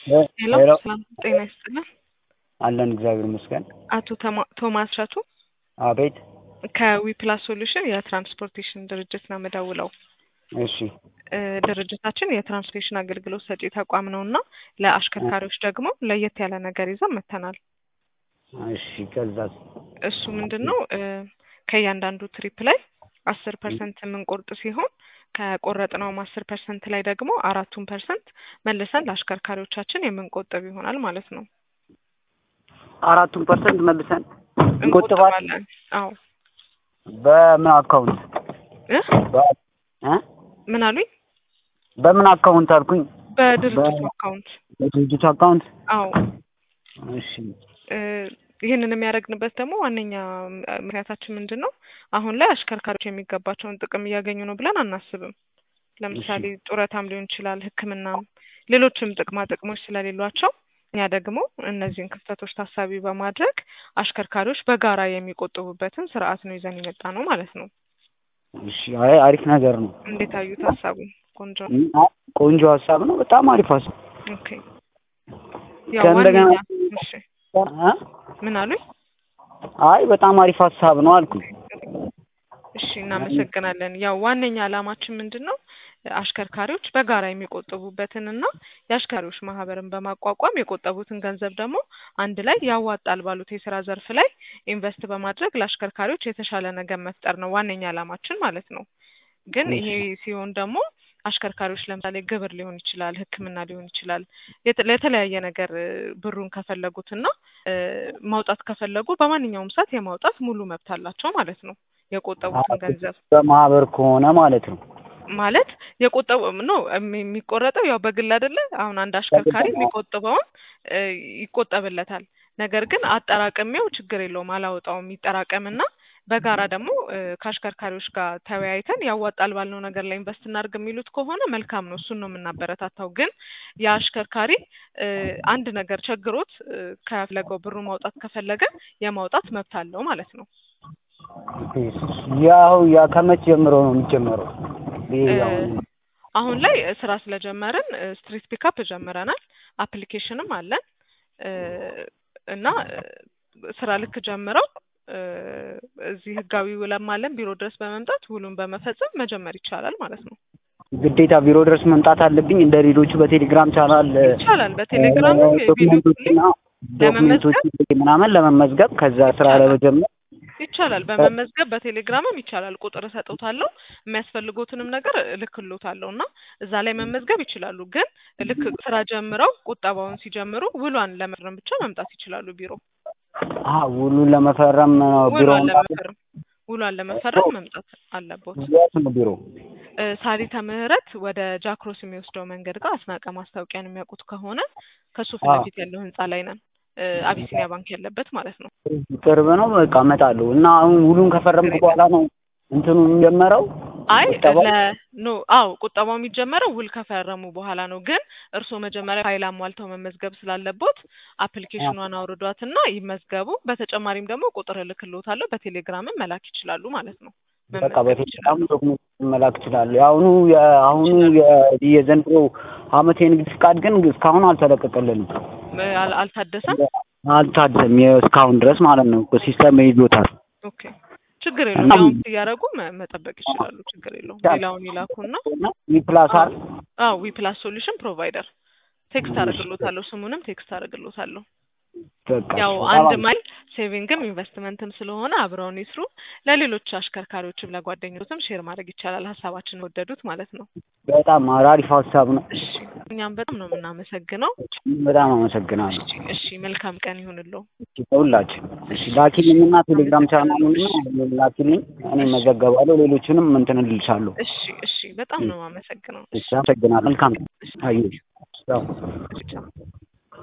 ሄሎ ሄሎ ሰላም ጤና ይስጥልን። አለን እግዚአብሔር ይመስገን። አቶ ቶማስ ሻቱ አቤት። ከዊፕላስ ሶሉሽን የትራንስፖርቴሽን ድርጅት ነው የምደውለው። እሺ ድርጅታችን የትራንስፖርቴሽን አገልግሎት ሰጪ ተቋም ነውና ለአሽከርካሪዎች ደግሞ ለየት ያለ ነገር ይዘን መጥተናል። እሺ ከዛስ? እሱ ምንድነው ከእያንዳንዱ ትሪፕ ላይ 10% የምንቆርጥ ሲሆን ከቆረጥነው 10% ላይ ደግሞ 4% መልሰን ለአሽከርካሪዎቻችን የምንቆጥብ ይሆናል ማለት ነው። 4% መልሰን እንቆጥባለን። አዎ። በምን አካውንት? ምን አሉኝ? በምን አካውንት አልኩኝ? በድርጅቱ አካውንት። በድርጅቱ አካውንት? አዎ። እሺ ይህንን የሚያደርግንበት ደግሞ ዋነኛ ምክንያታችን ምንድነው? አሁን ላይ አሽከርካሪዎች የሚገባቸውን ጥቅም እያገኙ ነው ብለን አናስብም። ለምሳሌ ጡረታም ሊሆን ይችላል፣ ሕክምናም ሌሎችም ጥቅማ ጥቅሞች ስለሌሏቸው እኛ ደግሞ እነዚህን ክፍተቶች ታሳቢ በማድረግ አሽከርካሪዎች በጋራ የሚቆጥቡበትን ስርዓት ነው ይዘን የመጣ ነው ማለት ነው። እሺ አሪፍ ነገር ነው። እንዴት አዩት ሀሳቡን? ቆንጆ ሀሳብ ነው። በጣም አሪፍ ሀሳብ። ኦኬ ያው ዋነኛ እሺ ምን አሉኝ? አይ በጣም አሪፍ ሀሳብ ነው አልኩኝ። እሺ እናመሰግናለን። ያው ዋነኛ ዓላማችን ምንድነው? አሽከርካሪዎች በጋራ የሚቆጥቡበትንና የአሽከርካሪዎች ማህበርን በማቋቋም የቆጠቡትን ገንዘብ ደግሞ አንድ ላይ ያዋጣል ባሉት የስራ ዘርፍ ላይ ኢንቨስት በማድረግ ለአሽከርካሪዎች የተሻለ ነገር መፍጠር ነው ዋነኛ ዓላማችን ማለት ነው። ግን ይሄ ሲሆን ደግሞ አሽከርካሪዎች ለምሳሌ ግብር ሊሆን ይችላል፣ ሕክምና ሊሆን ይችላል፣ ለተለያየ ነገር ብሩን ከፈለጉትና ማውጣት ከፈለጉ በማንኛውም ሰዓት የማውጣት ሙሉ መብት አላቸው ማለት ነው። የቆጠቡትን ገንዘብ በማህበር ከሆነ ማለት ነው። ማለት የቆጠቡ ነው የሚቆረጠው ያው በግል አይደለ? አሁን አንድ አሽከርካሪ የሚቆጥበውን ይቆጠብለታል። ነገር ግን አጠራቅሜው ችግር የለውም አላወጣውም ይጠራቀምና በጋራ ደግሞ ከአሽከርካሪዎች ጋር ተወያይተን ያዋጣል ባልነው ነገር ላይ ኢንቨስት እናድርግ የሚሉት ከሆነ መልካም ነው። እሱን ነው የምናበረታታው። ግን የአሽከርካሪ አንድ ነገር ቸግሮት ከፈለገው ብሩ ማውጣት ከፈለገ የማውጣት መብት አለው ማለት ነው። ያ ከመቼ ጀምሮ ነው የሚጀመረው? አሁን ላይ ስራ ስለጀመርን ስትሪት ፒካፕ ጀምረናል። አፕሊኬሽንም አለን እና ስራ ልክ ጀምረው እዚህ ህጋዊ ውለም አለን። ቢሮ ድረስ በመምጣት ውሉን በመፈጸም መጀመር ይቻላል ማለት ነው። ግዴታ ቢሮ ድረስ መምጣት አለብኝ? እንደ ሌሎቹ በቴሌግራም ቻናል ይቻላል። በቴሌግራም ዶክመንቶች ምናምን ለመመዝገብ ከዛ ስራ ለመጀመር ይቻላል። በመመዝገብ በቴሌግራምም ይቻላል። ቁጥር እሰጥዎታለሁ፣ የሚያስፈልጉትንም ነገር እልክልዎታለሁ እና እዛ ላይ መመዝገብ ይችላሉ። ግን ልክ ስራ ጀምረው ቁጠባውን ሲጀምሩ ውሏን ለመፈረም ብቻ መምጣት ይችላሉ ቢሮ። ውሉን ለመፈረም ቢሮ ውሏን ለመፈረም መምጣት አለቦት። ቢሮ ሳሪተ ምህረት ወደ ጃክሮስ የሚወስደው መንገድ ጋር አስናቀ ማስታወቂያን የሚያውቁት ከሆነ ከሱ ፊት ለፊት ያለው ህንጻ ላይ ነን። አቢሲኒያ ባንክ ያለበት ማለት ነው። ቅርብ ነው። በቃ እመጣለሁ እና አሁን ውሉን ከፈረምኩ በኋላ ነው እንትኑ የሚጀመረው? ቁጠባው የሚጀመረው ውል ከፈረሙ በኋላ ነው። ግን እርስዎ መጀመሪያ ፋይል አሟልተው መመዝገብ ስላለቦት አፕሊኬሽኗን አውርዷትና ይመዝገቡ። በተጨማሪም ደግሞ ቁጥር እልክልዎታለሁ፣ በቴሌግራምም መላክ ይችላሉ ማለት ነው። በቃ በቴሌግራም ዶክመንት መላክ ይችላል። አሁኑ የዘንድሮ አመት የንግድ ፍቃድ ግን እስካሁን አልተለቀቀልንም። አልታደሰም እስካሁን ድረስ ማለት ነው። ሲስተም ይዞታል። ኦኬ ችግር የለውም። ያው እያደረጉ መጠበቅ ይችላሉ። ችግር የለውም። ሌላውን ይላኩና ዊፕላስ ሶሉሽን ፕሮቫይደር ቴክስት አደርግልዎታለሁ። ስሙንም ቴክስት አደርግልዎታለሁ። ያው አንድ ማይል ሴቪንግም ኢንቨስትመንትም ስለሆነ አብረውን ይስሩ። ለሌሎች አሽከርካሪዎችም ለጓደኞችም ሼር ማድረግ ይቻላል። ሀሳባችንን ወደዱት ማለት ነው። በጣም አሪፍ ሀሳብ ነው። እሺ እኛም በጣም ነው የምናመሰግነው። በጣም አመሰግናለሁ። እሺ መልካም ቀን ይሁንልዎ። ሁላችን። እሺ ላኪልኝና ቴሌግራም ቻናሉን ላኪልኝ፣ እኔ መዘገባለሁ። ሌሎችንም እንትን እልልሻለሁ። እሺ በጣም ነው የማመሰግነው። እሺ አመሰግናለሁ። መልካም አዩ።